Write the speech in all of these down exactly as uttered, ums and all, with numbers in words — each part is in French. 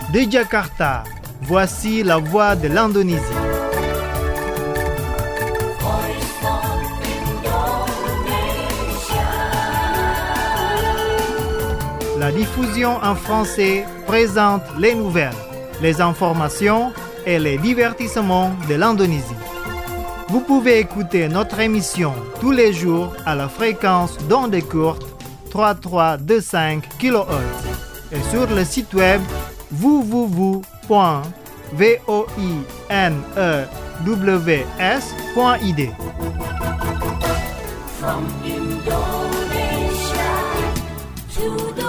De Jakarta, voici la voix de l'Indonésie. La diffusion en français présente les nouvelles, les informations et les divertissements de l'Indonésie. Vous pouvez écouter notre émission tous les jours à la fréquence d'onde courte trois mille trois cent vingt-cinq kilohertz et sur le site web w w w point voinews point i d. From Indonesia to the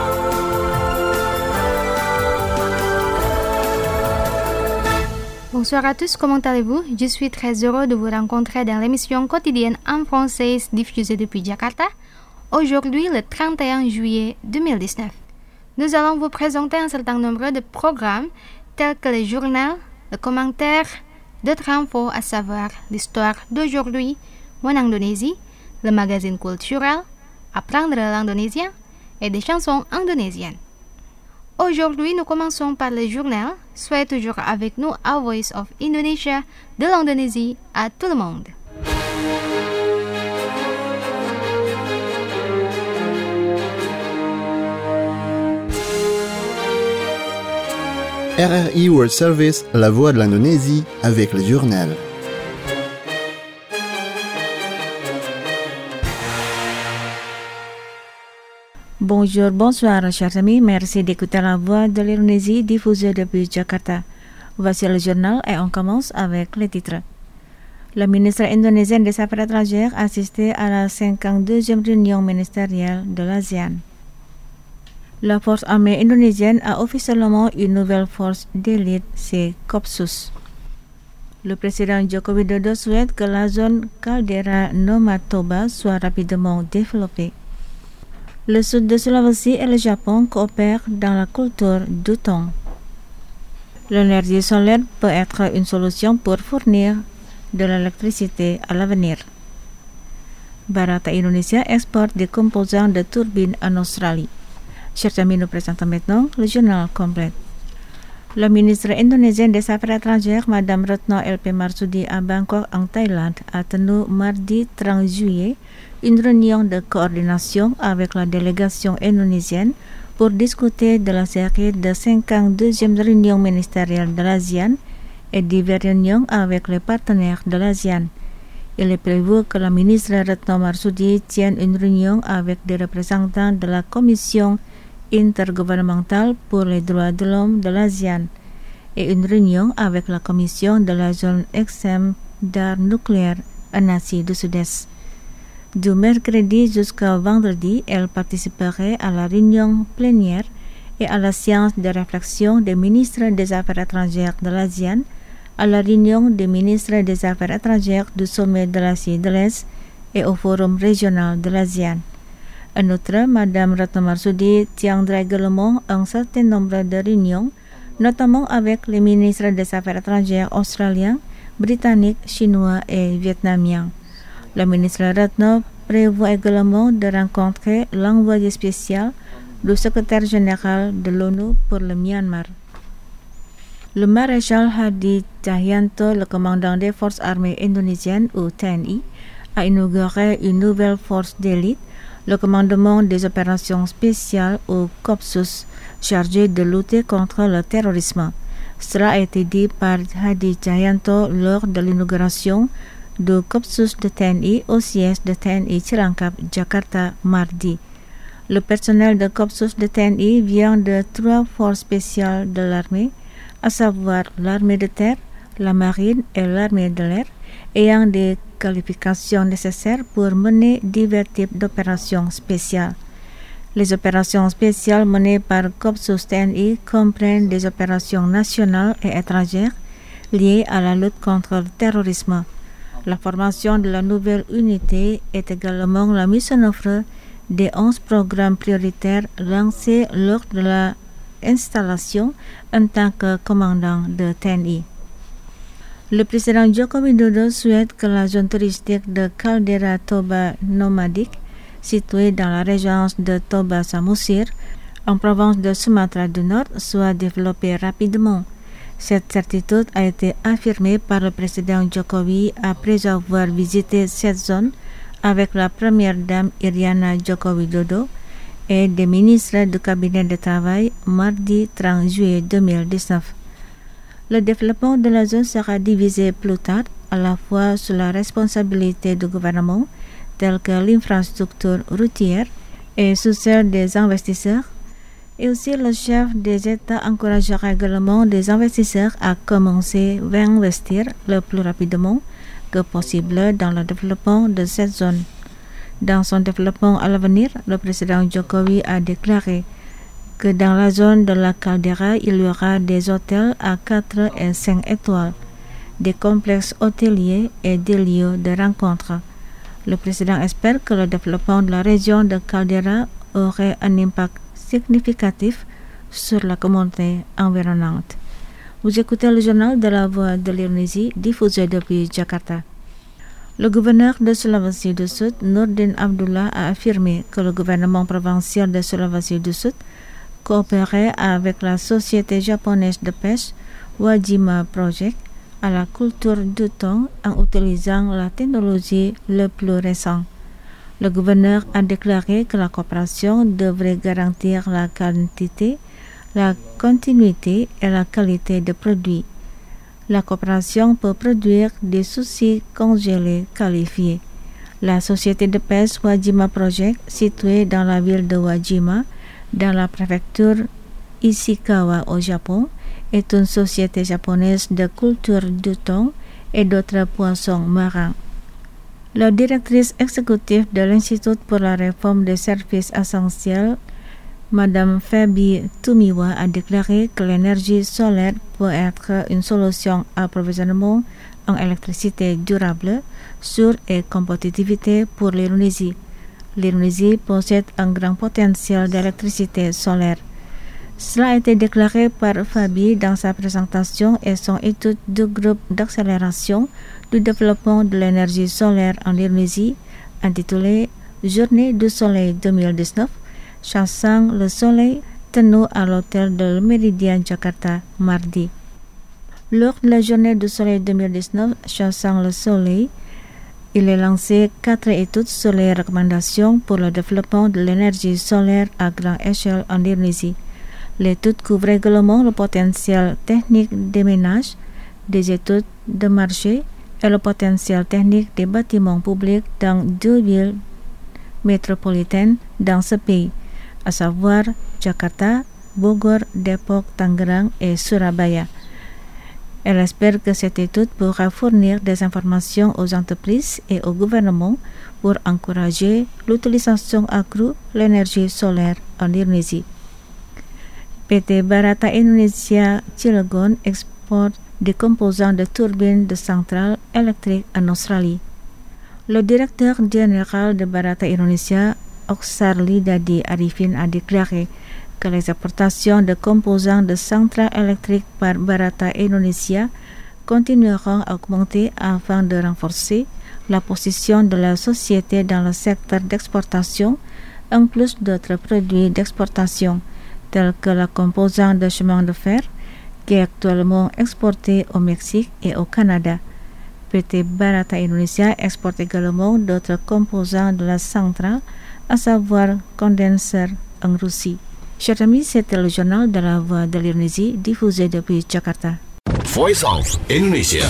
Bonsoir à tous, comment allez-vous? Je suis très heureux de vous rencontrer dans l'émission quotidienne en français diffusée depuis Jakarta, aujourd'hui le trente et un juillet deux mille dix-neuf. Nous allons vous présenter un certain nombre de programmes tels que le journal, le commentaire, d'autres infos à savoir l'histoire d'aujourd'hui, Mon Indonésie, le magazine culturel, Apprendre l'indonésien et des chansons indonésiennes. Aujourd'hui, nous commençons par le journal. Soyez toujours avec nous à Voice of Indonesia, de l'Indonésie à tout le monde. R R I World Service, la voix de l'Indonésie, avec le journal. Bonjour, bonsoir, chers amis. Merci d'écouter la voix de l'Indonésie diffusée depuis Jakarta. Voici le journal et on commence avec les titres. Le ministre indonésien des Affaires étrangères a assisté à la cinquante-deuxième réunion ministérielle de l'ASEAN. La force armée indonésienne a officiellement une nouvelle force d'élite, c'est Kopsus. Le président Joko Widodo souhaite que la zone Caldera Noma Toba soit rapidement développée. Le sud de Sulawesi et le Japon coopèrent dans la culture du thon. L'énergie solaire peut être une solution pour fournir de l'électricité à l'avenir. Barata Indonesia exporte des composants de turbines en Australie. Chers amis, nous présentons maintenant le journal complet. Le ministre indonésien des Affaires étrangères, Madame Retno L P Marsudi à Bangkok, en Thaïlande, a tenu mardi trente juillet une réunion de coordination avec la délégation indonésienne pour discuter de la série de cinquante-deuxième réunion ministérielle de l'ASEAN et diverses réunions avec les partenaires de l'ASEAN. Il est prévu que la ministre Retno Marsudi tienne une réunion avec des représentants de la Commission intergouvernementale pour les droits de l'homme de l'ASEAN et une réunion avec la Commission de la zone exempte d'armes nucléaires en Asie du Sud-Est. Du mercredi jusqu'au vendredi, elle participerait à la réunion plénière et à la séance de réflexion des ministres des Affaires étrangères de l'ASEAN, à la réunion des ministres des Affaires étrangères du sommet de l'Asie de l'Est et au forum régional de l'ASEAN. En outre, Madame Retno Marsudi tiendra également un certain nombre de réunions, notamment avec les ministres des Affaires étrangères australiens, britanniques, chinois et vietnamiens. Le ministre Retno prévoit également de rencontrer l'envoyé spécial du secrétaire général de l'ONU pour le Myanmar. Le maréchal Hadi Cahyanto, le commandant des forces armées indonésiennes ou T N I, a inauguré une nouvelle force d'élite, le commandement des opérations spéciales ou Kopsus, chargé de lutter contre le terrorisme. Cela a été dit par Hadi Cahyanto lors de l'inauguration du Kopsus de T N I au siège de T N I Cilangkap, Jakarta, mardi. Le personnel de Kopsus de T N I vient de trois forces spéciales de l'armée, à savoir l'armée de terre, la marine et l'armée de l'air, ayant des qualifications nécessaires pour mener divers types d'opérations spéciales. Les opérations spéciales menées par Kopsus T N I comprennent des opérations nationales et étrangères liées à la lutte contre le terrorisme. La formation de la nouvelle unité est également la mise en œuvre des onze programmes prioritaires lancés lors de la installation en tant que commandant de T N I. Le président Joko Widodo souhaite que la zone touristique de Caldera Toba nomadique, située dans la région de Toba Samosir, en province de Sumatra du Nord soit développée rapidement. Cette certitude a été affirmée par le président Jokowi après avoir visité cette zone avec la première dame Iriana Joko Widodo et des ministres du cabinet de travail mardi trente juillet deux mille dix-neuf. Le développement de la zone sera divisé plus tard, à la fois sous la responsabilité du gouvernement, telle que l'infrastructure routière, et sous celle des investisseurs. Et aussi, le chef des États encouragera également des investisseurs à commencer à investir le plus rapidement que possible dans le développement de cette zone. Dans son développement à l'avenir, le président Jokowi a déclaré que dans la zone de la Caldera, il y aura des hôtels à quatre et cinq étoiles, des complexes hôteliers et des lieux de rencontre. Le président espère que le développement de la région de Caldera aurait un impact significatif sur la communauté environnante. Vous écoutez le journal de la Voix de l'Indonésie diffusé depuis Jakarta. Le gouverneur de Sulawesi du Sud, Nurdin Abdullah, a affirmé que le gouvernement provincial de Sulawesi du Sud coopérait avec la société japonaise de pêche Wajima Project à la culture du thon en utilisant la technologie la plus récente. Le gouverneur a déclaré que la coopération devrait garantir la quantité, la continuité et la qualité des produits. La coopération peut produire des sushis congelés qualifiés. La société de pêche Wajima Project, située dans la ville de Wajima, dans la préfecture Ishikawa au Japon, est une société japonaise de culture du thon et d'autres poissons marins. La directrice exécutive de l'Institut pour la réforme des services essentiels, Madame Fabi Tumiwa, a déclaré que l'énergie solaire peut être une solution d'approvisionnement en électricité durable, sûre et compétitivité pour l'Indonésie. L'Indonésie possède un grand potentiel d'électricité solaire. Cela a été déclaré par Fabi dans sa présentation et son étude du groupe d'accélération du développement de l'énergie solaire en Indonésie, intitulée Journée du Soleil deux mille dix-neuf, chassant le soleil, tenu à l'hôtel de Méridien Jakarta mardi. Lors de la Journée du Soleil deux mille dix-neuf, chassant le soleil, il est lancé quatre études sur les recommandations pour le développement de l'énergie solaire à grande échelle en Indonésie. L'étude couvre également le potentiel technique des ménages, des études de marché et le potentiel technique des bâtiments publics dans deux villes métropolitaines dans ce pays, à savoir Jakarta, Bogor, Depok, Tangerang et Surabaya. Elle espère que cette étude pourra fournir des informations aux entreprises et au gouvernement pour encourager l'utilisation accrue de l'énergie solaire en Indonésie. P T Barata Indonesia Cilegon exporte des composants de turbines de centrales électriques en Australie. Le directeur général de Barata Indonesia, Oksarli Dadi Arifin, a déclaré que les exportations de composants de centrales électriques par Barata Indonesia continueront à augmenter afin de renforcer la position de la société dans le secteur d'exportation, en plus d'autres produits d'exportation, tels que la composante de chemin de fer, qui est actuellement exportée au Mexique et au Canada. P T Barata Indonesia exporte également d'autres composants de la centrale, à savoir condenseurs en Russie. Chers amis, c'était le journal de la Voix de l'Indonésie diffusé depuis Jakarta. Voice of Indonesia.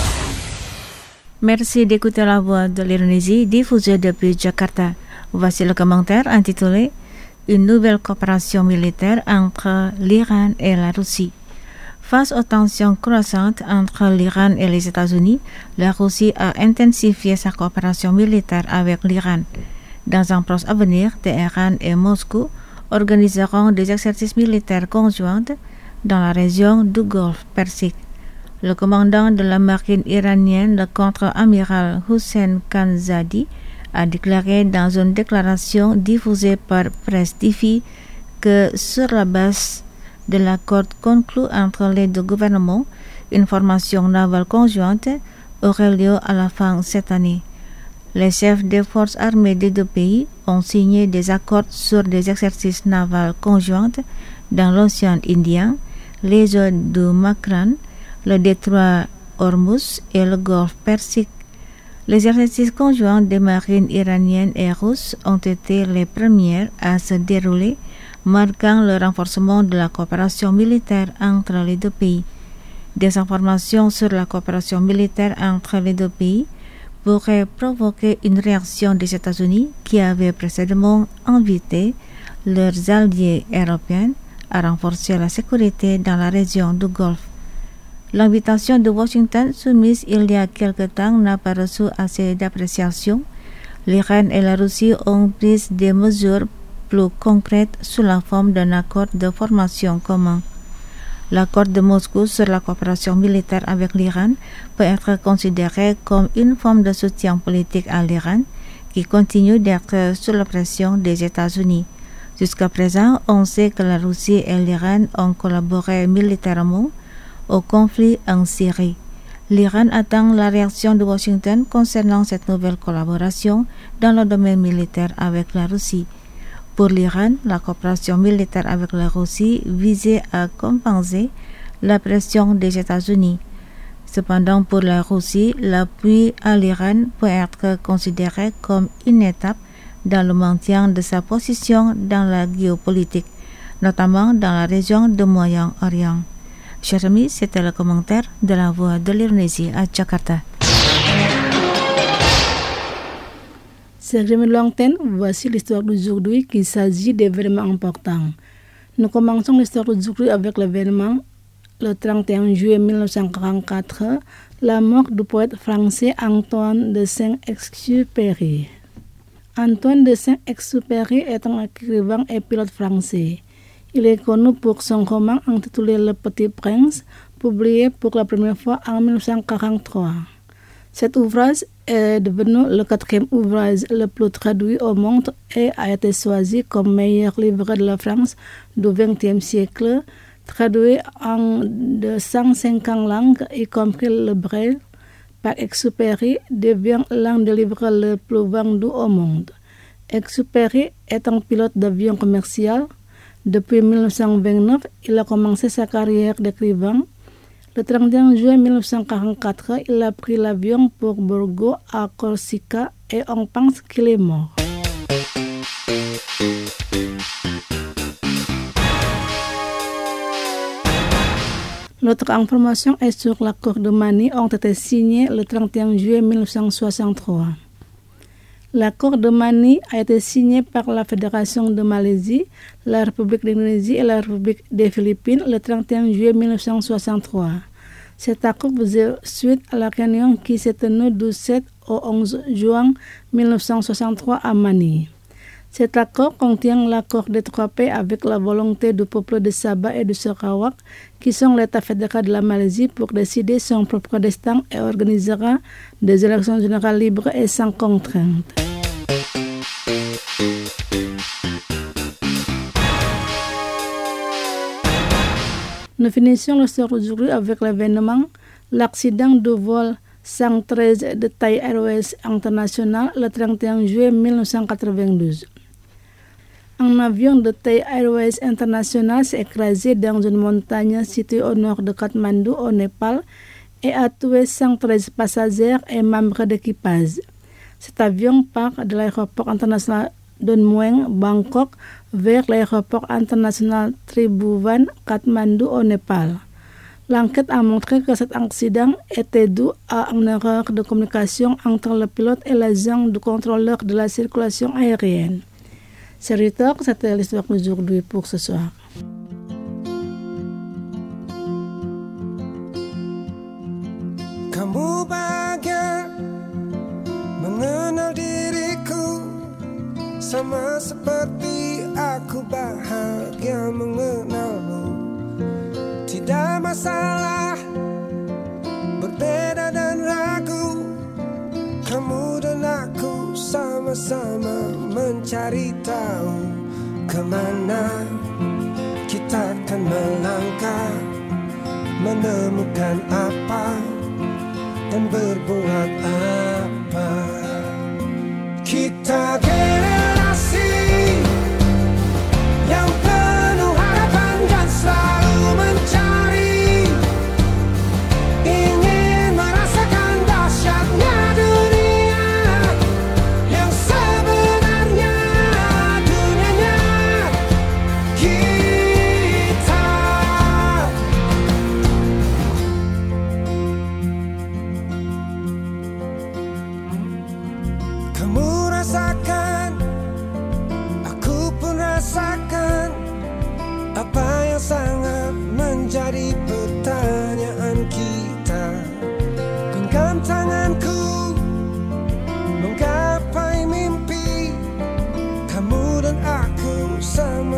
Merci d'écouter la Voix de l'Indonésie diffusée depuis Jakarta. Voici le commentaire intitulé Une nouvelle coopération militaire entre l'Iran et la Russie. Face aux tensions croissantes entre l'Iran et les États-Unis, la Russie a intensifié sa coopération militaire avec l'Iran. Dans un proche avenir, Téhéran et Moscou organiseront des exercices militaires conjoints dans la région du Golfe Persique. Le commandant de la marine iranienne, le contre-amiral Hussein Khanzadi, a déclaré dans une déclaration diffusée par Press T V que sur la base de l'accord conclu entre les deux gouvernements, une formation navale conjointe aurait lieu à la fin de cette année. Les chefs des forces armées des deux pays ont signé des accords sur des exercices navals conjoints dans l'océan Indien, les eaux du Makran, le détroit Hormuz et le golfe Persique. Les exercices conjoints des marines iraniennes et russes ont été les premiers à se dérouler, marquant le renforcement de la coopération militaire entre les deux pays. Des informations sur la coopération militaire entre les deux pays pourraient provoquer une réaction des États-Unis qui avaient précédemment invité leurs alliés européens à renforcer la sécurité dans la région du Golfe. L'invitation de Washington soumise il y a quelque temps n'a pas reçu assez d'appréciation. L'Iran et la Russie ont pris des mesures plus concrètes sous la forme d'un accord de formation commun. L'accord de Moscou sur la coopération militaire avec l'Iran peut être considéré comme une forme de soutien politique à l'Iran qui continue d'être sous la pression des États-Unis. Jusqu'à présent, on sait que la Russie et l'Iran ont collaboré militairement au conflit en Syrie. L'Iran attend la réaction de Washington concernant cette nouvelle collaboration dans le domaine militaire avec la Russie. Pour l'Iran, la coopération militaire avec la Russie visait à compenser la pression des États-Unis. Cependant, pour la Russie, l'appui à l'Iran peut être considéré comme une étape dans le maintien de sa position dans la géopolitique, notamment dans la région du Moyen-Orient. Chers amis, c'était le commentaire de la Voix de l'Indonésie à Jakarta. Chers amis de l'antenne, voici l'histoire d'aujourd'hui qui s'agit d'événements importants. Nous commençons l'histoire d'aujourd'hui avec l'événement le trente et un juillet mille neuf cent quarante-quatre, la mort du poète français Antoine de Saint-Exupéry. Antoine de Saint-Exupéry est un écrivain et pilote français. Il est connu pour son roman intitulé Le Petit Prince, publié pour la première fois en mille neuf cent quarante-trois. Cet ouvrage est devenu le quatrième ouvrage le plus traduit au monde et a été choisi comme meilleur livre de la France du vingtième siècle, traduit en deux cent cinquante langues, y compris le braille. Par Exupéry devient l'un des livres les plus vendus au monde. Exupéry est un pilote d'avion commercial. Depuis mille neuf cent vingt-neuf, il a commencé sa carrière d'écrivain. Le trente et un juillet mille neuf cent quarante-quatre, il a pris l'avion pour Borgo à Corsica et on pense qu'il est mort. L'autre information est sur l'accord de Manille ont été signés le trente et un juillet mille neuf cent soixante-trois. L'accord de Manille a été signé par la Fédération de Malaisie, la République d'Indonésie et la République des Philippines le trente et un juillet mille neuf cent soixante-trois. Cet accord faisait suite à la réunion qui s'est tenue du sept au onze juin mille neuf cent soixante-trois à Manille. Cet accord contient l'accord des trois paix avec la volonté du peuple de Sabah et de Sarawak, qui sont l'État fédéral de la Malaisie, pour décider son propre destin et organisera des élections générales libres et sans contrainte. Nous finissons le soir d'aujourd'hui avec l'événement, l'accident du vol cent treize de Thai Airways International le trente et un juillet mille neuf cent quatre-vingt-douze. Un avion de Thai Airways International s'est écrasé dans une montagne située au nord de Katmandou, au Népal, et a tué cent treize passagers et membres d'équipage. Cet avion part de l'aéroport international de Mueng, Bangkok, vers l'aéroport international Tribhuvan, Katmandou, au Népal. L'enquête a montré que cet accident était dû à une erreur de communication entre le pilote et l'agent du contrôleur de la circulation aérienne. C'est Rita, c'était l'histoire d'aujourd'hui pour ce soir. Kamu bahagia mengenal diriku, sama seperti aku bahagia mengenalmu. Tidak masalah berbeda dan ragu, kamu dan aku sama-sama mencari tahu kemana kita akan melangkah, menemukan apa dan berbuat apa. Kita generasi yang penuh harapan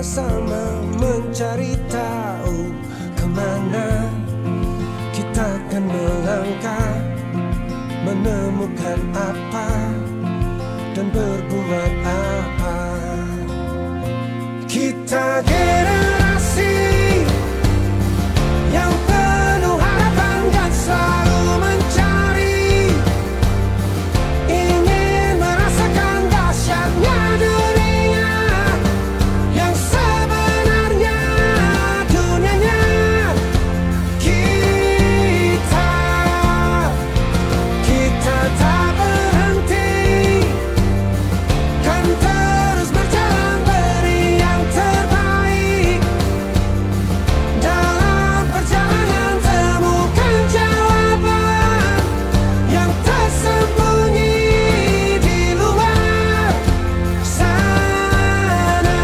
sama-sama mencari tahu kemana kita akan melangkah, menemukan apa dan berbuat apa. Kita generasi yang penuh harapan dan selalu mencari, ingin merasakan dahsyatnya dunia yang sebenarnya, dunianya kita. Kita tak berhenti, kan terus berjalan beri yang terbaik. Dalam perjalanan temukan jawaban yang tersembunyi di luar sana.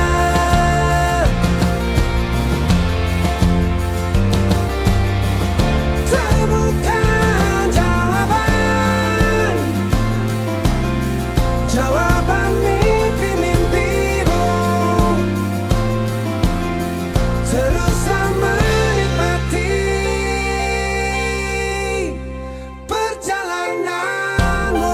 Temukan jawaban, jawaban mimpi-mimpimu. Teruslah menikmati perjalananmu.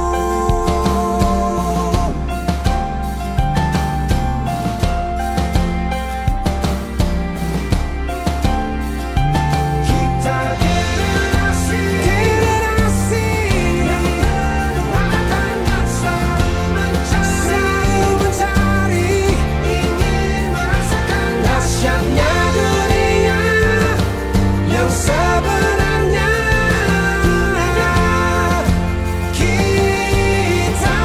Kita generasi, generasi yang penuh harapan dan selalu mencari, ingin merasakan dahsyatnya dunia yang sebenarnya. Kita,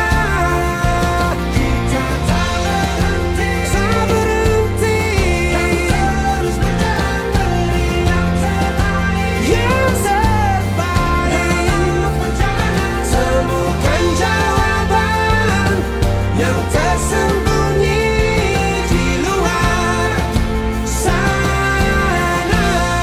kita tak berhenti, tak berhenti, terus berjalan beri yang terbaik, yang terbaik. Temukan jawaban yang tersembunyi di luar sana.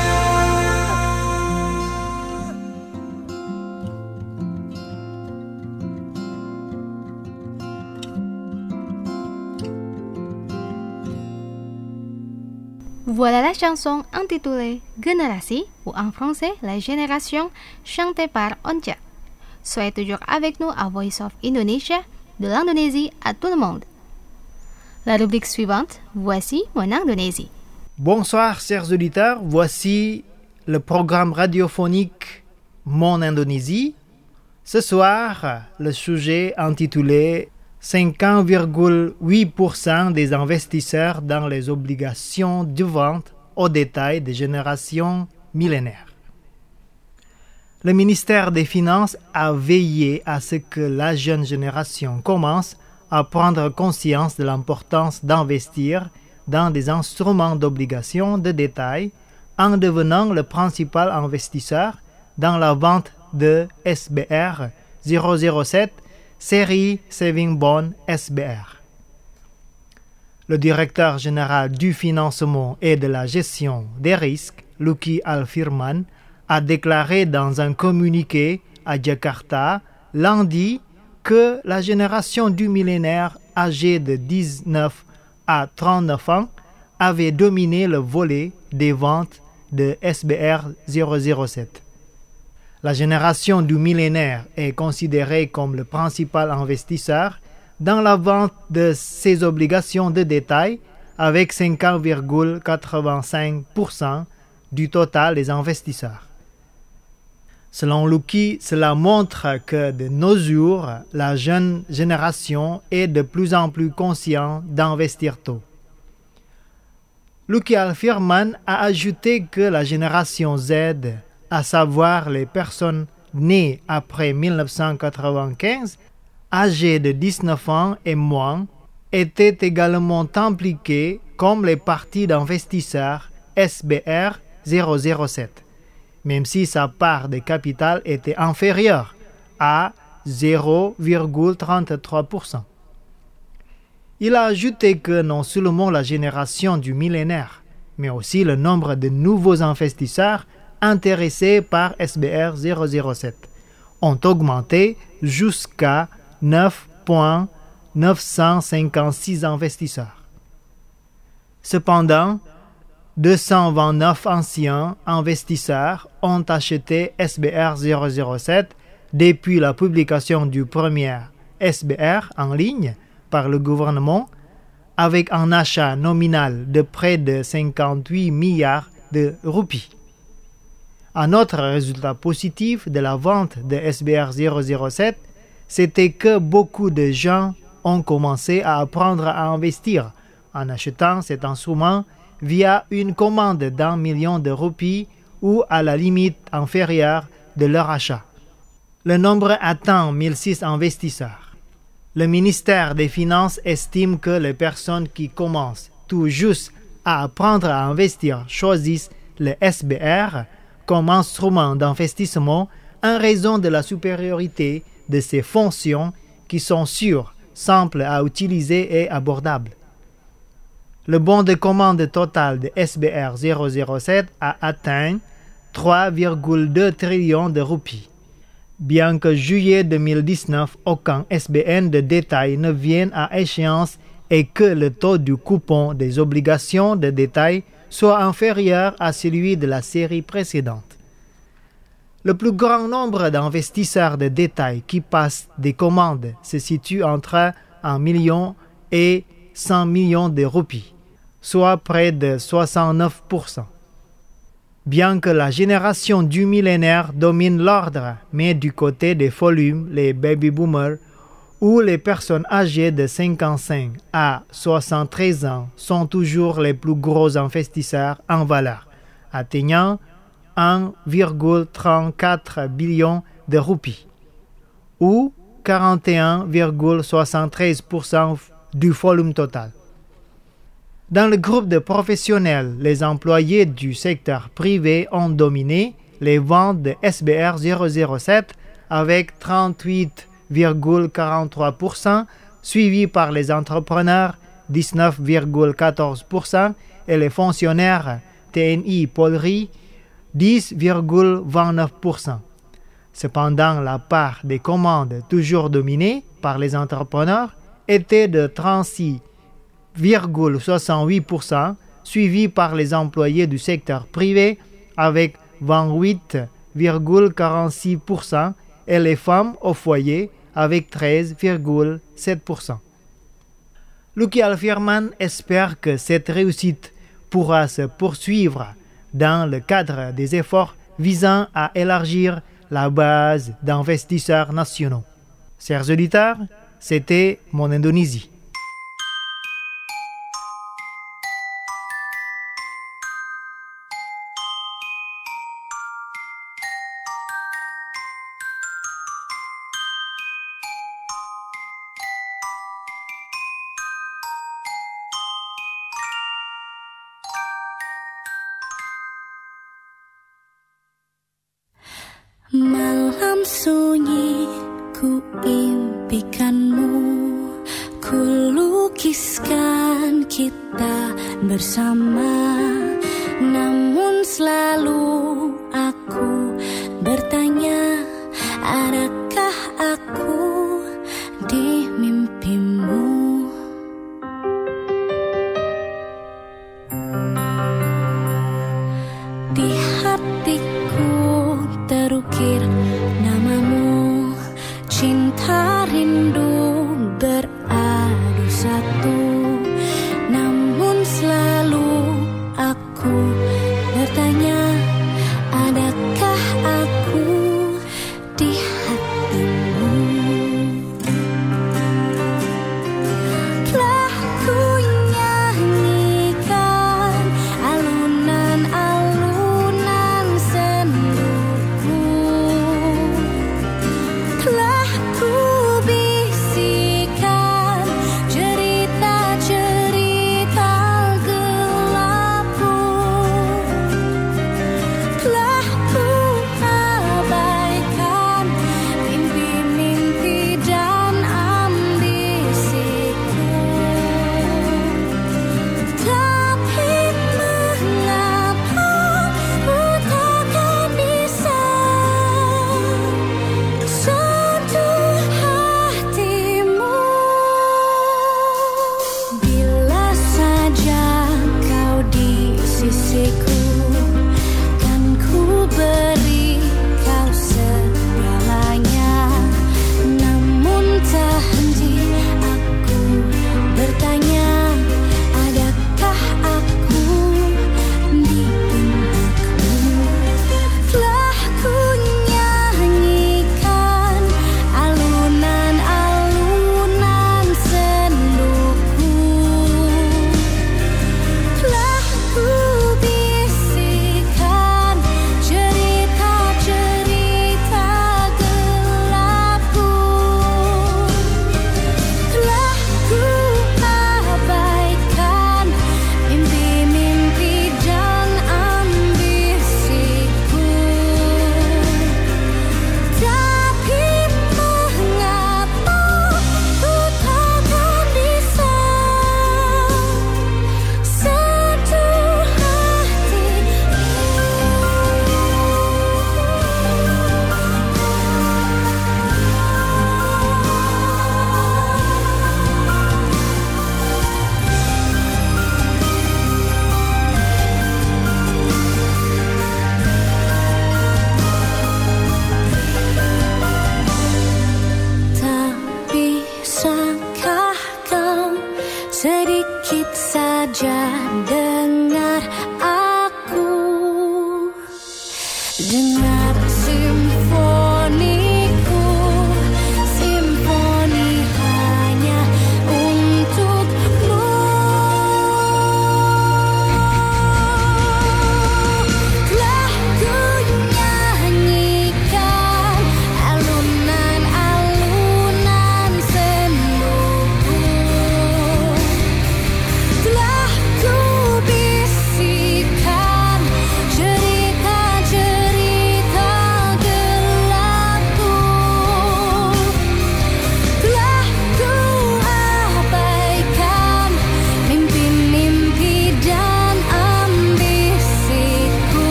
Voilà la chanson intitulée Génération ou en français La Génération chantée par Oncha. Soyez toujours avec nous à Voice of Indonesia, de l'Indonésie à tout le monde. La rubrique suivante, voici mon Indonésie. Bonsoir chers auditeurs, voici le programme radiophonique Mon Indonésie. Ce soir, le sujet intitulé cinquante virgule huit pour cent des investisseurs dans les obligations de vente au détail des générations millénaires. Le ministère des Finances a veillé à ce que la jeune génération commence à prendre conscience de l'importance d'investir dans des instruments d'obligation de détail en devenant le principal investisseur dans la vente de S B R zéro zéro sept, série Saving Bond S B R. Le directeur général du financement et de la gestion des risques, Lucky Al-Firman, a déclaré dans un communiqué à Jakarta lundi que la génération du millénaire âgée de dix-neuf à trente-neuf ans avait dominé le volet des ventes de S B R zéro zéro sept. La génération du millénaire est considérée comme le principal investisseur dans la vente de ces obligations de détail avec cinquante virgule quatre-vingt-cinq pour cent du total des investisseurs. Selon Lucky, cela montre que de nos jours, la jeune génération est de plus en plus consciente d'investir tôt. Lucky Al-Firman a ajouté que la génération Z, à savoir les personnes nées après dix-neuf cent quatre-vingt-quinze, âgées de dix-neuf ans et moins, étaient également impliquées comme les parties d'investisseurs S B R zéro zéro sept, même si sa part de capital était inférieure à zéro virgule trente-trois pour cent. Il a ajouté que non seulement la génération du millénaire, mais aussi le nombre de nouveaux investisseurs intéressés par S B R zéro zéro sept ont augmenté jusqu'à neuf virgule neuf cent cinquante-six investisseurs. Cependant, deux cent vingt-neuf anciens investisseurs ont acheté S B R zéro zéro sept depuis la publication du premier S B R en ligne par le gouvernement avec un achat nominal de près de cinquante-huit milliards de roupies. Un autre résultat positif de la vente de S B R zéro zéro sept, c'était que beaucoup de gens ont commencé à apprendre à investir en achetant cet instrument via une commande d'un million de roupies ou à la limite inférieure de leur achat. Le nombre atteint mille six investisseurs. Le ministère des Finances estime que les personnes qui commencent tout juste à apprendre à investir choisissent le S B R comme instrument d'investissement en raison de la supériorité de ses fonctions qui sont sûres, simples à utiliser et abordables. Le bon de commande total de S B R zéro zéro sept a atteint trois virgule deux trillions de roupies. Bien que juillet deux mille dix-neuf, aucun S B N de détail ne vienne à échéance et que le taux du coupon des obligations de détail soit inférieur à celui de la série précédente. Le plus grand nombre d'investisseurs de détail qui passent des commandes se situe entre un million et cent millions de roupies, soit près de soixante-neuf pour cent. Bien que la génération du millénaire domine l'ordre, mais du côté des volumes, les baby boomers ou les personnes âgées de cinquante-cinq à soixante-treize ans sont toujours les plus gros investisseurs en valeur, atteignant un virgule trente-quatre billion de roupies, ou quarante et un virgule soixante-treize pour cent du volume total. Dans le groupe de professionnels, les employés du secteur privé ont dominé les ventes de S B R zéro zéro sept avec trente-huit virgule quarante-trois pour cent, suivi par les entrepreneurs dix-neuf virgule quatorze pour cent et les fonctionnaires T N I Polerie dix virgule vingt-neuf pour cent. Cependant, la part des commandes toujours dominée par les entrepreneurs était de trente-six virgule soixante-huit pour cent, suivi par les employés du secteur privé avec vingt-huit virgule quarante-six pour cent et les femmes au foyer avec treize virgule sept pour cent. Lucky Alfierman espère que cette réussite pourra se poursuivre dans le cadre des efforts visant à élargir la base d'investisseurs nationaux. Chers auditeurs, c'était Mon Indonésie. Malam sunyi ku impikanmu, ku lukiskan kita bersama. Namun selalu aku bertanya, adakah aku di mimpimu? Di hatiku terukir namamu, cinta rindu beradu satu. Namun selalu aku bertanya, adakah aku di hatimu? Telah ku nyanyikan alunan-alunan senduku, telah ku bisa saja dengar aku, dengar simfoniku, simfoni hanya untukmu. Telah ku nyanyikan alunan-alunan senduku, telah ku bisikan cerita-cerita gelapku, telah ku abaikan mimpi-mimpi dan ambisiku.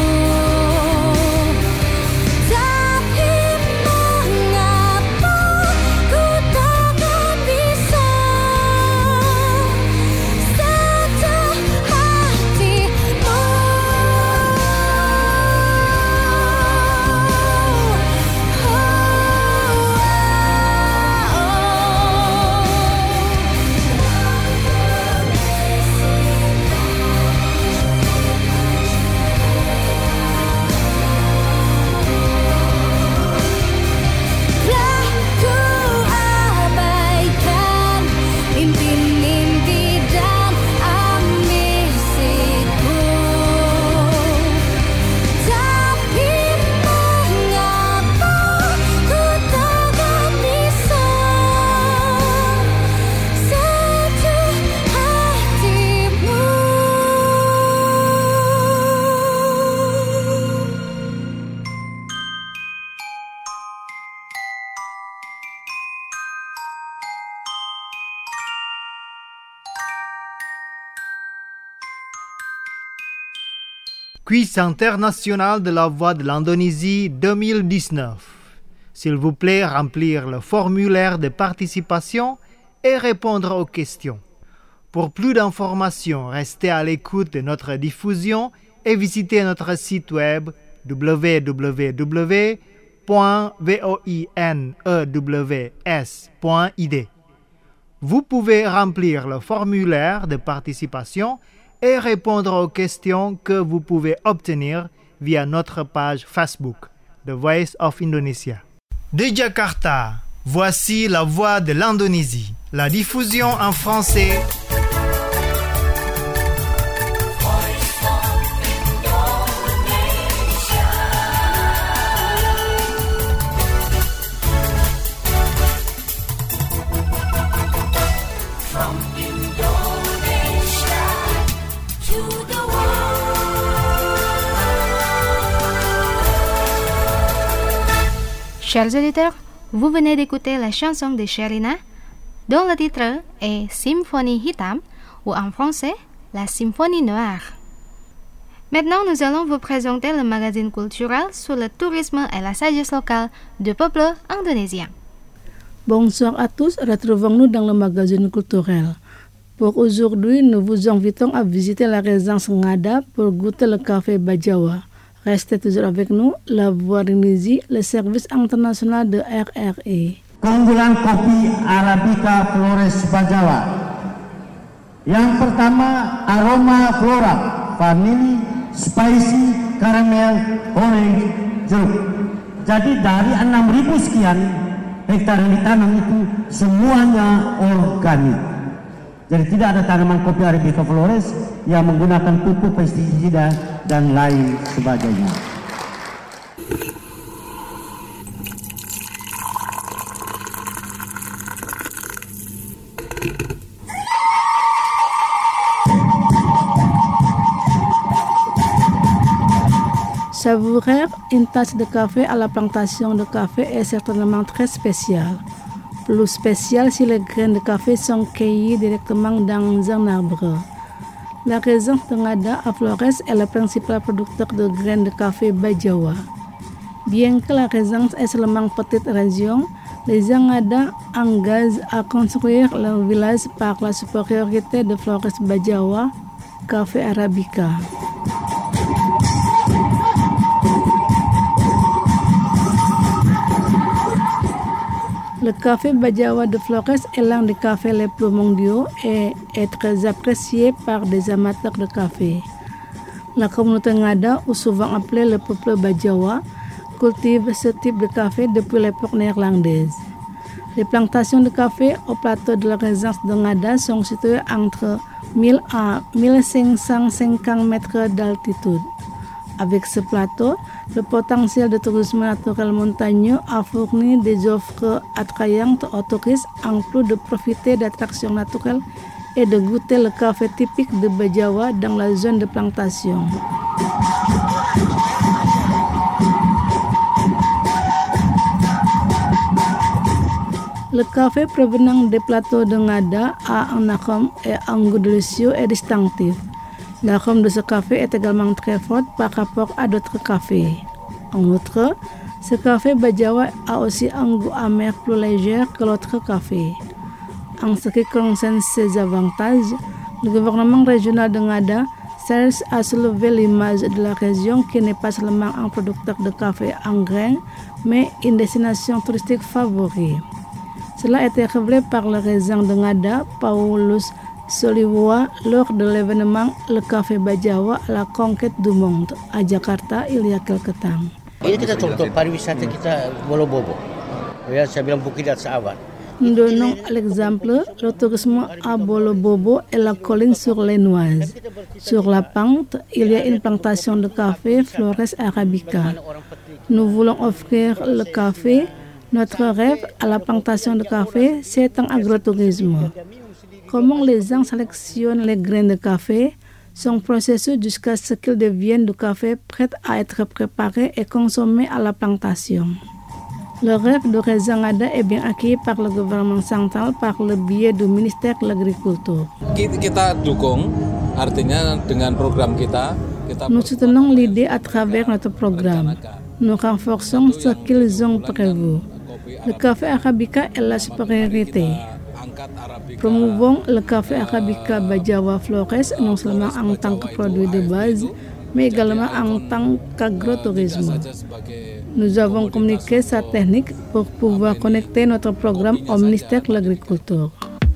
Tapi mengapa ku takkan bisa sentuh hatimu? Telah ku abaikan mimpi-mimpi dan ambisiku. Tapi mengapa ku takkan bisa sentuh hatimu? Quiz international de la voix de l'Indonésie deux mille dix-neuf. S'il vous plaît, remplir le formulaire de participation et répondre aux questions. Pour plus d'informations, restez à l'écoute de notre diffusion et visitez notre site web w w w point voinews point i d. Vous pouvez remplir le formulaire de participation et répondre aux questions que vous pouvez obtenir via notre page Facebook, The Voice of Indonesia. De Jakarta, voici la voix de l'Indonésie. La diffusion en français. Chers auditeurs, vous venez d'écouter la chanson de Sherina, dont le titre est Symphonie Hitam, ou en français, la Symphonie Noire. Maintenant, nous allons vous présenter le magazine culturel sur le tourisme et la sagesse locale du peuple indonésien. Bonsoir à tous, retrouvons-nous dans le magazine culturel. Pour aujourd'hui, nous vous invitons à visiter la résidence Ngada pour goûter le café Bajawa. Restez toujours avec nous, la voix d'Indonésie, le service international de R R E. Keunggulan kopi Arabica Flores Bajawa. Yang pertama, aroma floral, vanili, spicy, caramel, orange, jeruk. Jadi dari enam ribu sekian hektar yang ditanam itu semuanya organik. Jadi tidak ada tanaman kopi Arabica Flores yang menggunakan pupuk pestisida dan lain sebagainya. Savourer une tasse de café à la plantation de café est certainement très spécial. Plus spécial si les graines de café sont cueillies directement dans un arbre. La région de Ngada à Flores est le principal producteur de graines de café Bajawa. Bien que la région est seulement petite région, les gens Ngada engagent à construire leur village par la supériorité de Flores Bajawa, café Arabica. Le café Bajawa de Flores est l'un des cafés les plus mondiaux et est très apprécié par des amateurs de café. La communauté Ngada, ou souvent appelée le peuple Bajawa, cultive ce type de café depuis l'époque néerlandaise. Les plantations de café au plateau de la résidence de Ngada sont situées entre mille à mille cinq cent cinquante mètres d'altitude. Avec ce plateau, le potentiel de tourisme naturel montagneux a fourni des offres attrayantes aux touristes en plus de profiter d'attractions naturelles et de goûter le café typique de Bajawa dans la zone de plantation. Le café provenant des plateaux de Ngada a un arôme et un goût délicieux et distinctif. L'arôme de ce café est également très fort par rapport à d'autres cafés. En outre, ce café Bajawa a aussi un goût amer plus léger que l'autre café. En ce qui concerne ses avantages, le gouvernement régional de Ngada cherche à soulever l'image de la région qui n'est pas seulement un producteur de café en grains, mais une destination touristique favorite. Cela a été révélé par le résident de Ngada, Paulus Soliwa, lors de l'événement Le Café Bajawa, la conquête du monde, à Jakarta il y a quelque temps. Ini kita contoh pariwisata kita Bolo Bobo. Ya, saya bilang Bukit Sahabat. Nous donnons l'exemple, le tourisme à Bolo Bobo et la colline sur les Noises. Sur la pente, il y a une plantation de café Flores Arabica. Nous voulons offrir le café. Notre rêve à la plantation de café, c'est un agrotourisme. Comment les gens sélectionnent les grains de café, son processus jusqu'à ce qu'ils deviennent du café prêt à être préparé et consommé à la plantation. Le rêve de résident Ngada est bien acquis par le gouvernement central par le biais du ministère de l'Agriculture. Kita dukung, artinya dengan program kita, kita Nous soutenons l'idée à travers notre programme. Nous renforçons ce qu'ils ont prévu. Le café Arabica est la supériorité. Promouvons le café Arabica Bajawa Flores non seulement en tant que produit de base, mais également en tant qu'agrotourisme. Nous avons communiqué sa technique pour pouvoir connecter notre programme au ministère de l'Agriculture.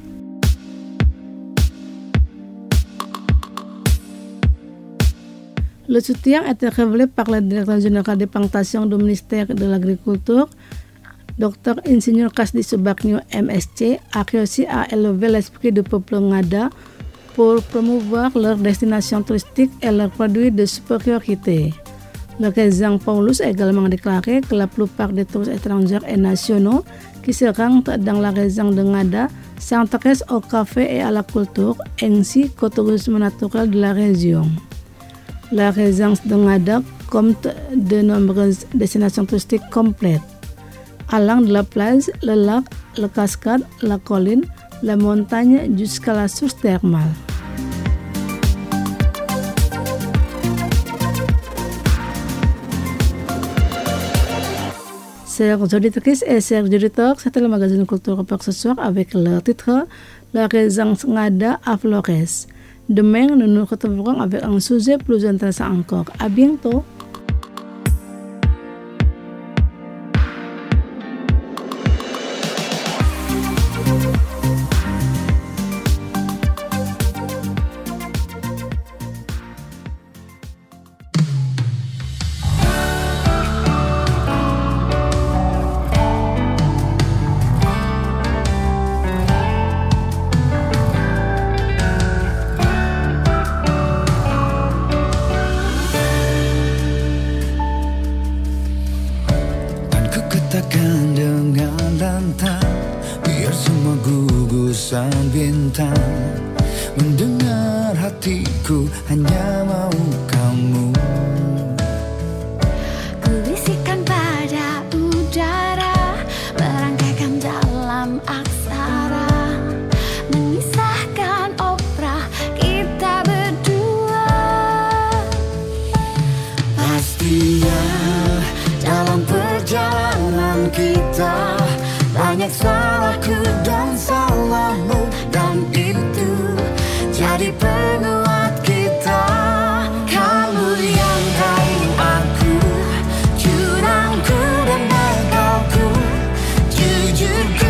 Le soutien a été révélé par le directeur général des plantations du ministère de l'Agriculture, Docteur Ingénieur Kasdi Subagno M S C, a réussi à élever l'esprit du peuple Ngada pour promouvoir leur destination touristique et leurs produits de supériorité. Le résident Paulus a également déclaré que la plupart des touristes étrangers et nationaux qui se rendent dans la région de Ngada s'intéressent au café et à la culture, ainsi qu'au tourisme naturel de la région. La résidence de Ngada compte de nombreuses destinations touristiques complètes, allant de la plage, le lac, la cascade, la colline, la montagne jusqu'à la source thermale. Chers auditrices et chers auditeurs, c'était le magazine Culture pour ce soir avec le titre La résidence Ngada à Flores. Demain, nous nous retrouverons avec un sujet plus intéressant encore. À bientôt. Katakan dengan lantang, biar semua gugusan bintang mendengar hatiku hanya mau kamu. Ku bisikan pada udara, merangkaikan dalam aksara, mengisahkan opera kita berdua. Pastinya dalam perjalanan kita banyak salahku dan salahmu, dan itu jadi penguat kita. Kamu yang tahu aku, curangku dan nakalku, jujurku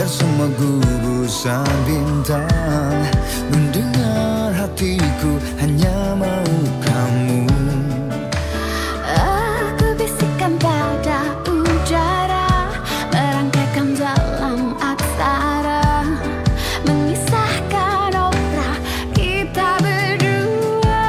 biar semua gugusan bintang mendengar hatiku hanya mau kamu. Aku bisikan pada udara, merangkaikan dalam aksara, mengisahkan opera kita berdua.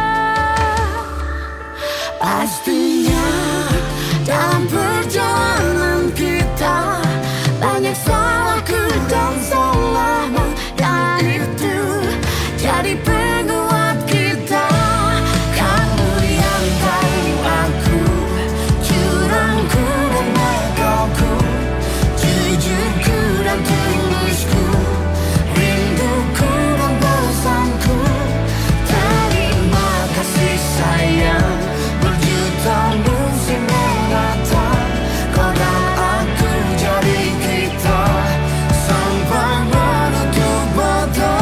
Pastinya dalam perjalanan kita banyak salahku dan salahmu, dan itu jadi penguat kita. Kamu yang tahu aku, curangku dan nakalku, jujurku dan tulusku, rinduku dan bosanku. Terima kasih sayang, berjuta musim mendatang kau dan aku jadi kita sampai menutup mata.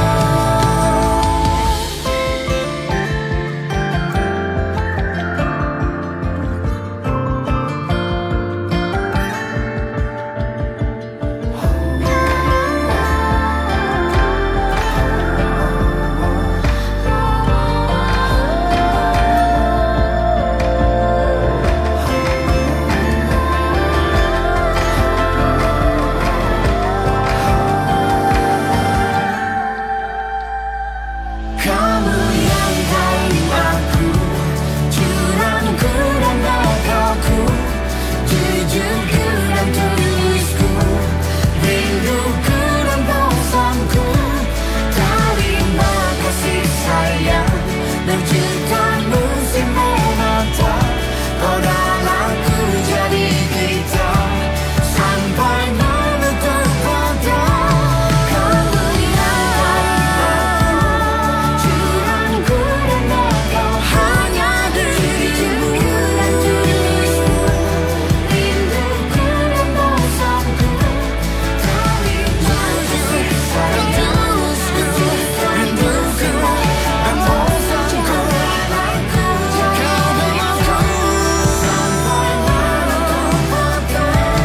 Kamu yang tahu aku, curangku dan nakalku, jujurku dan tulusku, rinduku dan bosanku. Terima kasih sayang, berjuta musim menatap kau dan aku jadi kita sampai menutup mata. Kamu yang tahu curangku dan nakal, hanya dirimu dan tulusku, rinduku dan bosanku. Terima kasih sayang, tulusku, rinduku dan bosanku. Aku kau dan aku sampai menutup mata.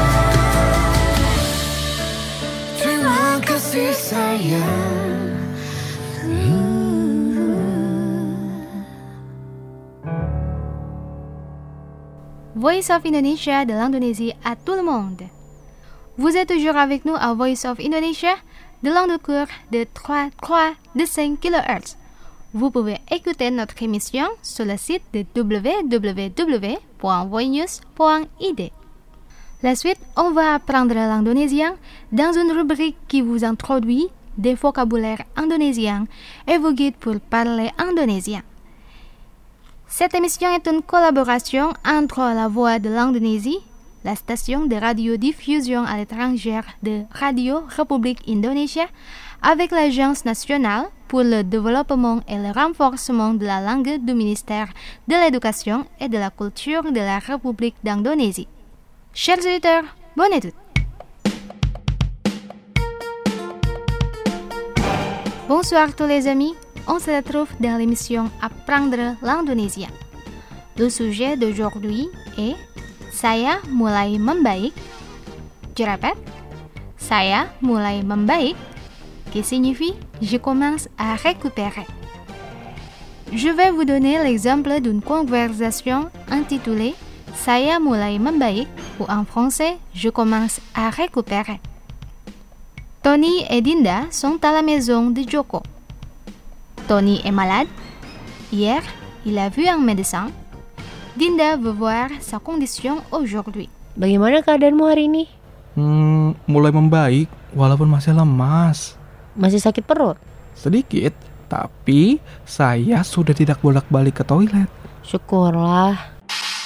Terima kasih sayang. Voice of Indonesia de l'Indonésie à tout le monde. Vous êtes toujours avec nous à Voice of Indonesia de l'onde court de trois virgule trois de cinq kilohertz. Vous pouvez écouter notre émission sur le site de w w w point voinews point i d. La suite, on va apprendre l'indonésien dans une rubrique qui vous introduit des vocabulaires indonésiens et vous guide pour parler indonésien. Cette émission est une collaboration entre la Voix de l'Indonésie, la station de radiodiffusion à l'étranger de Radio République Indonésia, avec l'Agence nationale pour le développement et le renforcement de la langue du ministère de l'Éducation et de la Culture de la République d'Indonésie. Chers auditeurs, bonne écoute. Bonsoir tous les amis, on se retrouve dans l'émission Apprendre l'Indonésien. Le sujet d'aujourd'hui est Saya mulai membaik. Je répète, Saya mulai membaik, qui signifie je commence à récupérer. Je vais vous donner l'exemple d'une conversation intitulée Saya mulai membaik, ou en français je commence à récupérer. Tony et Dinda sont à la maison de Joko. Tony est malade. Hier, il a vu un médecin. Dinda veut voir sa condition aujourd'hui. Bagaimana keadaanmu hari ini? Hmm, mulai membaik, walaupun masih lemas. Masih sakit perut? Sedikit, tapi saya sudah tidak bolak-balik ke toilet. Syukurlah.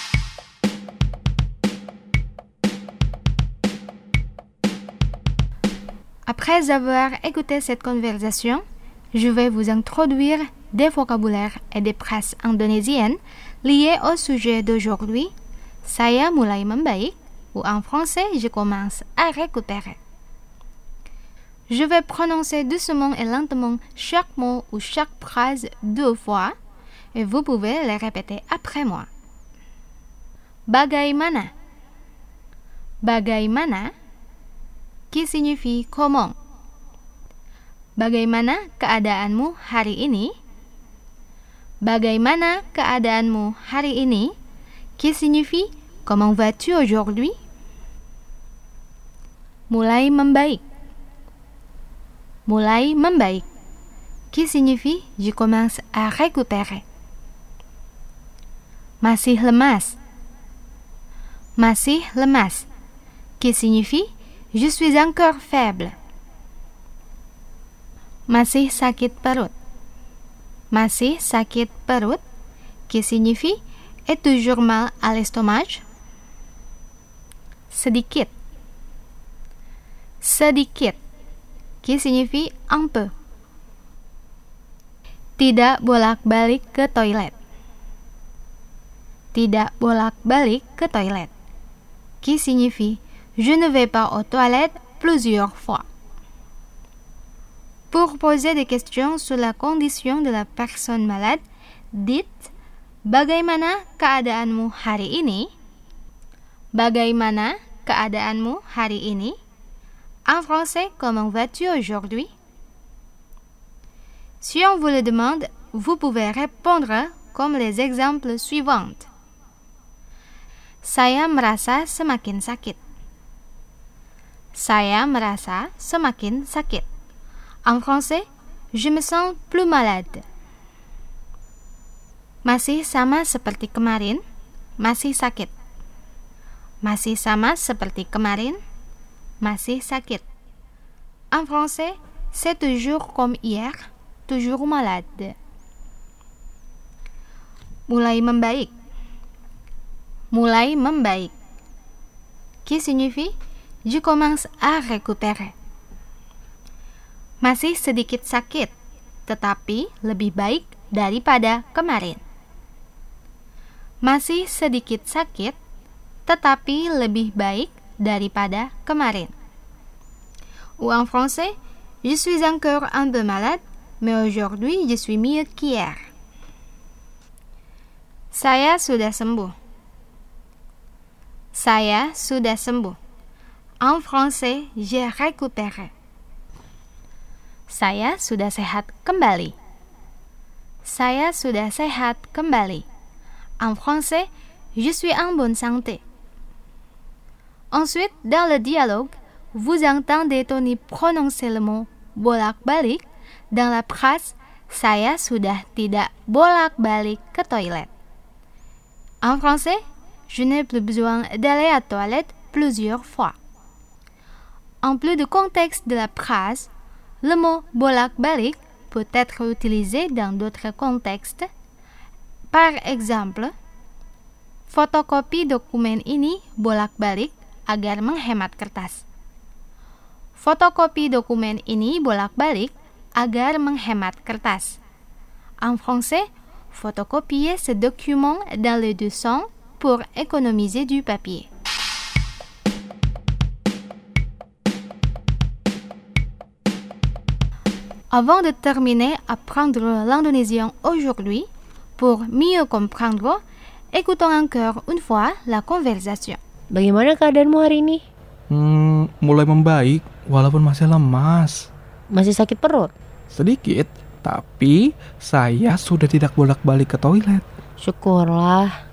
Après avoir écouté cette conversation, je vais vous introduire des vocabulaires et des phrases indonésiennes liées au sujet d'aujourd'hui, Saya mulai membaik, ou en français, je commence à récupérer. Je vais prononcer doucement et lentement chaque mot ou chaque phrase deux fois, et vous pouvez les répéter après moi. Bagaimana? Bagaimana? qui signifie comment. Bagaimana keadaanmu hari ini? Bagaimana keadaanmu hari ini? Qui signifie comment vas-tu aujourd'hui? Mulai membaik. Mulai membaik. Qui signifie je commence à récupérer. Masih lemas. Masih lemas. Qui signifie je suis encore faible. Masih sakit perut. Masih sakit perut. Qui signifie est toujours mal à l'estomac. Sedikit. Sedikit. Qui signifie un peu. Tidak bolak-balik ke toilet. Tidak bolak-balik ke toilet. Qui signifie je ne vais pas aux toilettes plusieurs fois. Pour poser des questions sur la condition de la personne malade, dites bagaimana keadaanmu hari ini? Bagaimana keadaanmu hari ini? En français, comment vas-tu aujourd'hui? Si on vous le demande, vous pouvez répondre comme les exemples suivants. Saya merasa semakin sakit. Saya merasa semakin sakit. En français, je me sens plus malade. Masih sama seperti kemarin, masih sakit. Masih sama seperti kemarin, masih sakit. En français, c'est toujours comme hier, toujours malade. Mulai membaik. Mulai membaik. Qui signifie je commence à récupérer. Masih sedikit sakit, tetapi lebih baik daripada kemarin. Masih sedikit sakit, tetapi lebih baik daripada kemarin. Ou en français, je suis encore un peu malade, mais aujourd'hui je suis mieux qu'hier. Saya sudah sembuh. Saya sudah sembuh. En français, j'ai récupéré. Saya sudah sehat kembali. Saya sudah sehat kembali. En français, je suis en bonne santé. Ensuite, dans le dialogue, vous entendez Tony prononcer le mot bolak-balik dans la phrase saya sudah tidak bolak-balik ke toilet. En français, je n'ai plus besoin d'aller à la toilette plusieurs fois. En plus du contexte de la phrase, le mot bolak-balik peut être utilisé dans d'autres contextes. Par exemple, fotokopi dokumen ini bolak-balik agar menghemat kertas. Fotokopi dokumen ini bolak-balik agar menghemat kertas. En français, photocopier ce document dans les deux sens pour économiser du papier. Avant de terminer apprendre l'indonésien aujourd'hui, pour mieux comprendre, écoutons encore une fois la conversation. Bagaimana keadaanmu hari ini? Hmm, mulai membaik walaupun masih lemas. Masih sakit perut? Sedikit, tapi saya sudah tidak bolak-balik ke toilet. Syukurlah.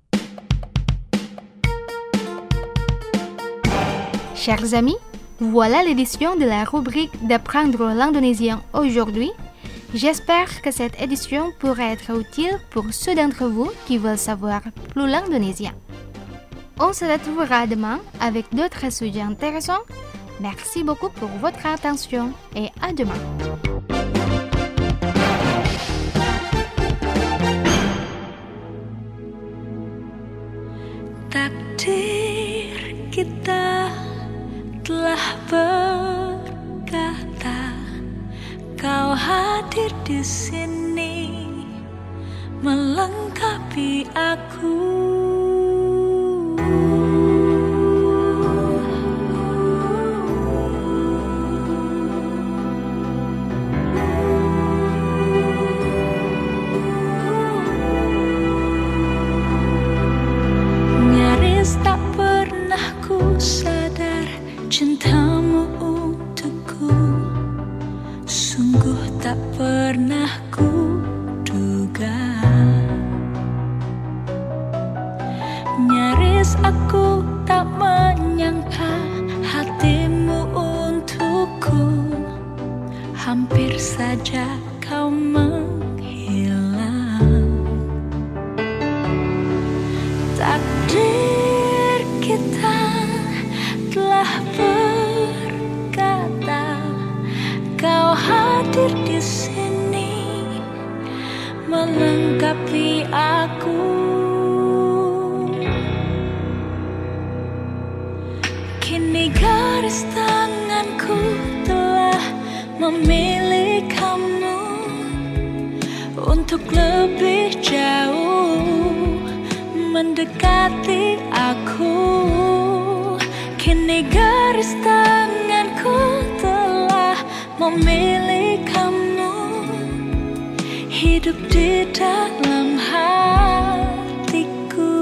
Chers amis, voilà l'édition de la rubrique d'apprendre l'indonésien aujourd'hui. J'espère que cette édition pourra être utile pour ceux d'entre vous qui veulent savoir plus l'indonésien. On se retrouvera demain avec d'autres sujets intéressants. Merci beaucoup pour votre attention et à demain. Takdir kita telah berkata, kau hadir di sini melengkapi aku. Nyaris tak pernah ku sadar cintamu hampir saja kau menghilang. Takdir kita telah berkata, kau hadir di sini melengkapi aku. Kini garis tanganku telah memilih kamu untuk lebih jauh mendekati aku. Kini garis tanganku telah memilih kamu hidup di dalam hatiku.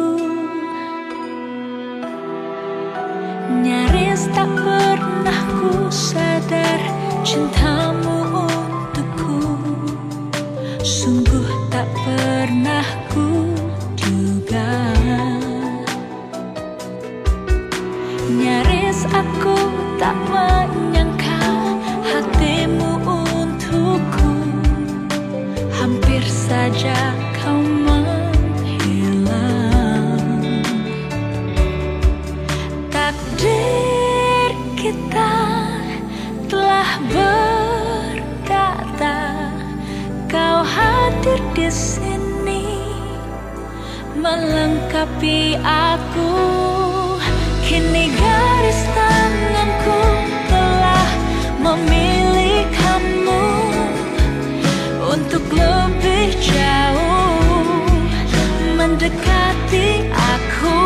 Nyaris tak pernah ku sadar cintamu untukku, sungguh tak pernah ku duga. Nyaris aku tak menyangka hatimu untukku, hampir saja kau menghilang. Takdir kita telah berkata, kau hadir di sini melengkapi aku. Kini garis tanganku telah memilih kamu untuk lebih jauh mendekati aku.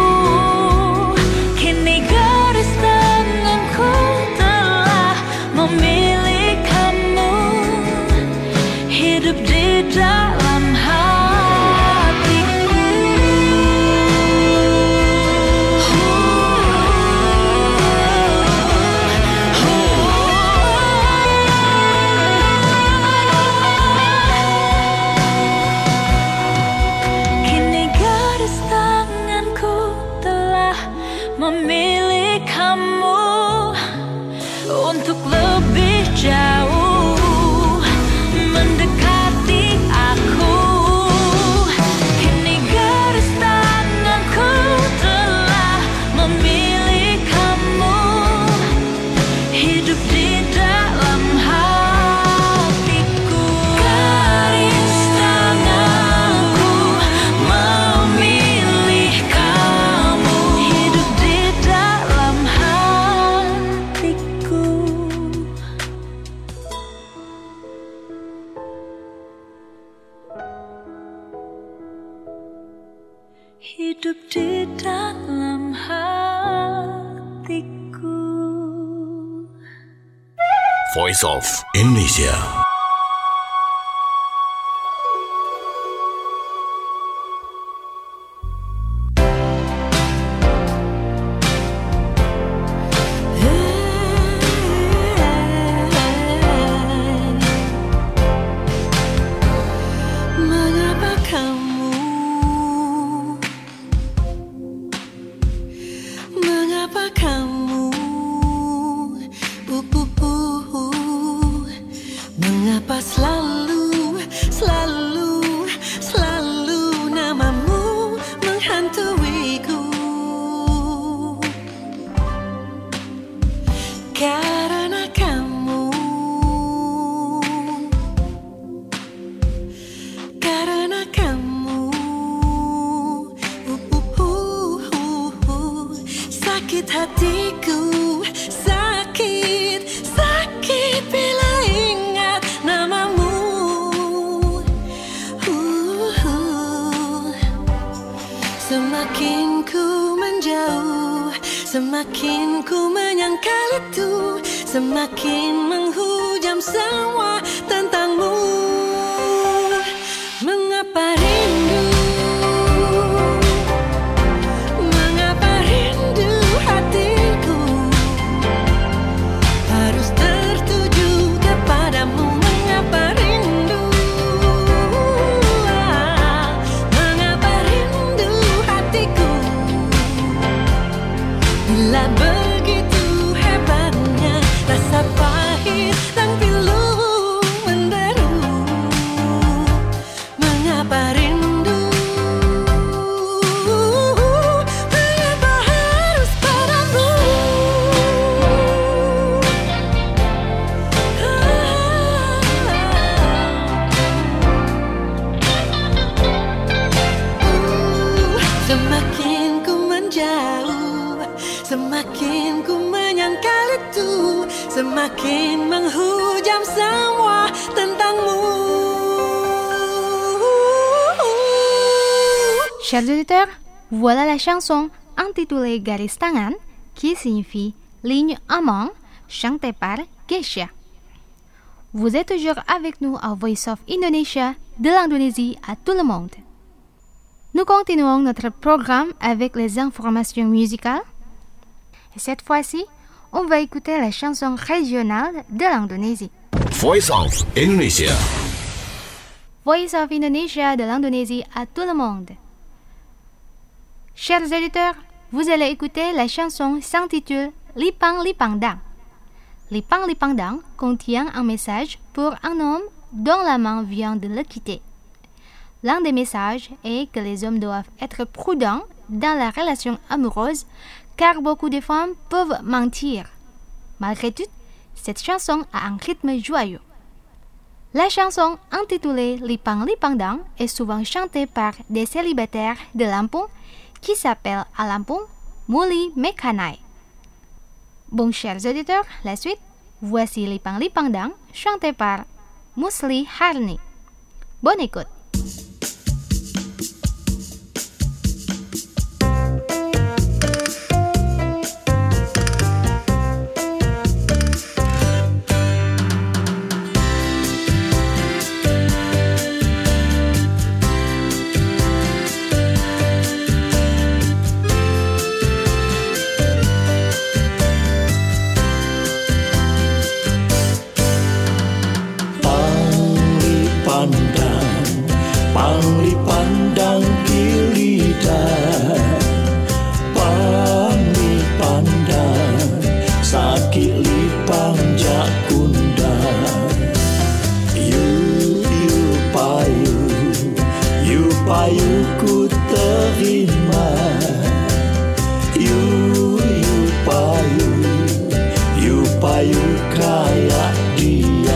Kini garis tanganku telah memilih kamu hidup di dalam hatiku. Kini garis tanganku telah memilih kamu untuk lebih jauh mendekati aku. Kini garis tanganku telah memilih kamu hidup di dalam hatiku. Garis tanganku memilih kamu hidup di dalam hatiku. Hidup di dalam hatiku. Voice of Indonesia. Mengapa kamu, mengapa kamu, uh, uh, uh, uh. Mengapa selalu, selalu, selalu namamu menghantuiku? Karena kamu, karena kamu, uh, uh, uh, uh, uh. Sakit hatiku, sakit, sakit bila ingat namamu. Uh, uh. Semakin ku menjauh, semakin ku menyangkal itu, semakin menghujam semua tentangmu. Mengapa rindu, mengapa rindu hatiku harus tertuju kepadamu? Mengapa rindu, ah, mengapa rindu hatiku bila begitu hebatnya rasa pahit dan pilu semakin menghujam semua tentangmu. Chers auditeurs, voilà la chanson intitulée Garis Tangan, qui signifie ligne amont, chantée par Geisha. Vous êtes toujours avec nous à Voice of Indonesia, de l'Indonésie à tout le monde. Nous continuons notre programme avec les informations musicales. Et cette fois-ci, on va écouter la chanson régionale de l'Indonésie. Voice of Indonesia. Voice of Indonesia de l'Indonésie à tout le monde. Chers auditeurs, vous allez écouter la chanson s'intitule Lipang Lipangdang. Lipang Lipangdang contient un message pour un homme dont la main vient de le quitter. L'un des messages est que les hommes doivent être prudents dans la relation amoureuse car beaucoup de femmes peuvent mentir. Malgré tout, cette chanson a un rythme joyeux. La chanson intitulée Lipang Lipangdang est souvent chantée par des célibataires de Lampung qui s'appellent à Lampung Muli Mekanai. Bon, chers auditeurs, la suite, voici Lipang Lipangdang chanté par Musli Harni. Bonne écoute. Pangli pandang kilidan, pangli pandang sakit lipang jakundan. You you payu, you payu ku terima. You you payu, you payu kayak dia.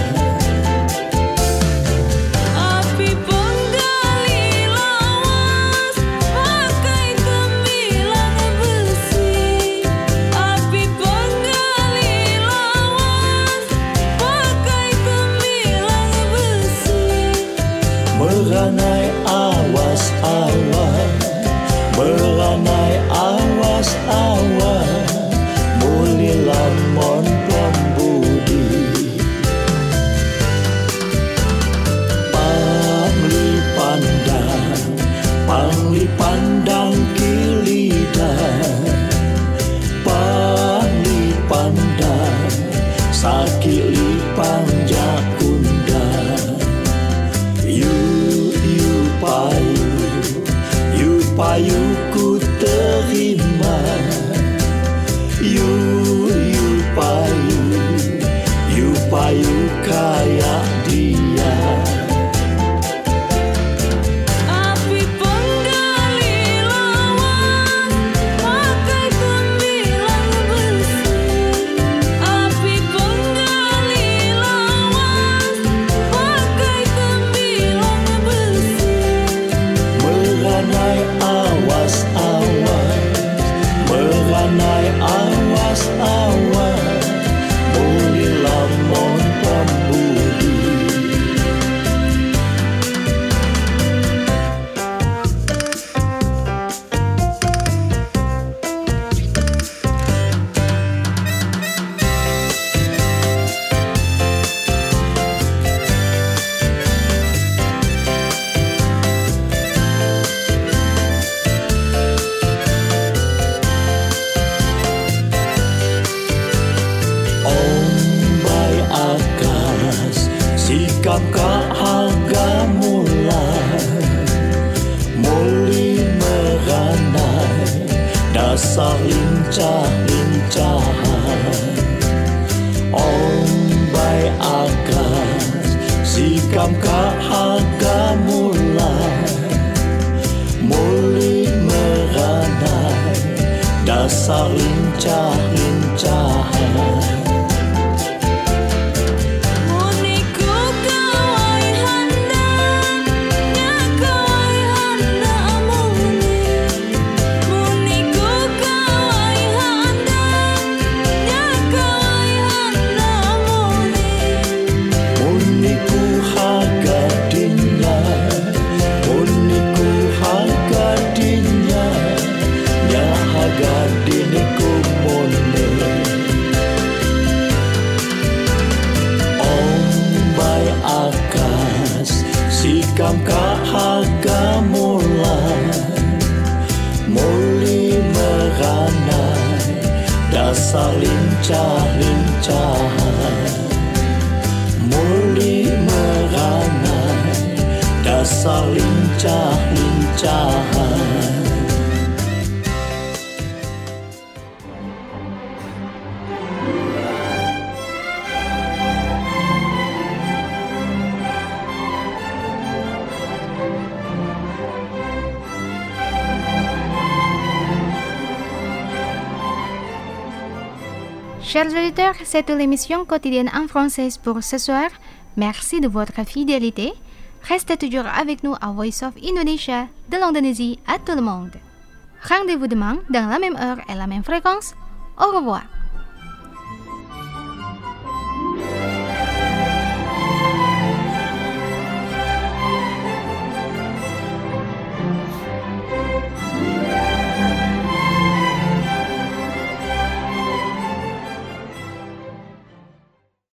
Meranai awas awan, meranai awas awan, muli lamon pembudi. Pangli pandang, pangli pandang kilidan, pangli pandang sakit lipang jakundan. You payu, you payu ku terima. You, you payu, you payu kayak dia. Api penggali lawan, pakai tembilang besi. Api penggali lawan, pakai tembilang besi. Meranai awas awan, meranai awas awan, muli lamon pembudi. Ombai akas, sikap kak harga mulai, muli meranai, dasar lincah-lincahan. Ombai akas, sikap kak harga mulai, muli meranai, dasar lincah-lincahan. Muniku kawai handang, nya kawai handang. dasar lincah-lincahan, muli meranai, dasar lincah-lincahan. Chers auditeurs, c'était l'émission quotidienne en français pour ce soir. Merci de votre fidélité. Restez toujours avec nous à Voice of Indonesia de l'Indonésie à tout le monde. Rendez-vous demain dans la même heure et la même fréquence. Au revoir.